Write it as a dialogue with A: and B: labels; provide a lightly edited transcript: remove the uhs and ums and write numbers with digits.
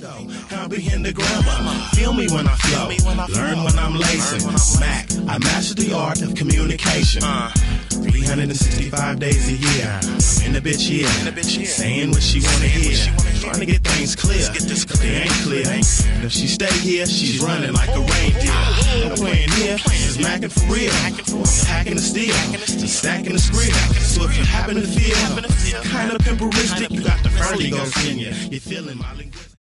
A: Comprehend the grammar. Feel me when I flow. Learn when I'm lacing. Smack. I mastered the art of communication. 365 days a year. I'm in the bitch here. Saying what she wanna hear. Trying to get things clear. They ain't clear. And if she stay here, she's running like a reindeer. I'm playing here. She's macking for real. Hacking the steel. Stacking the script. So if you happen to feel kind of pimperistic, you got the vertigos in you. You're feeling my linguistics.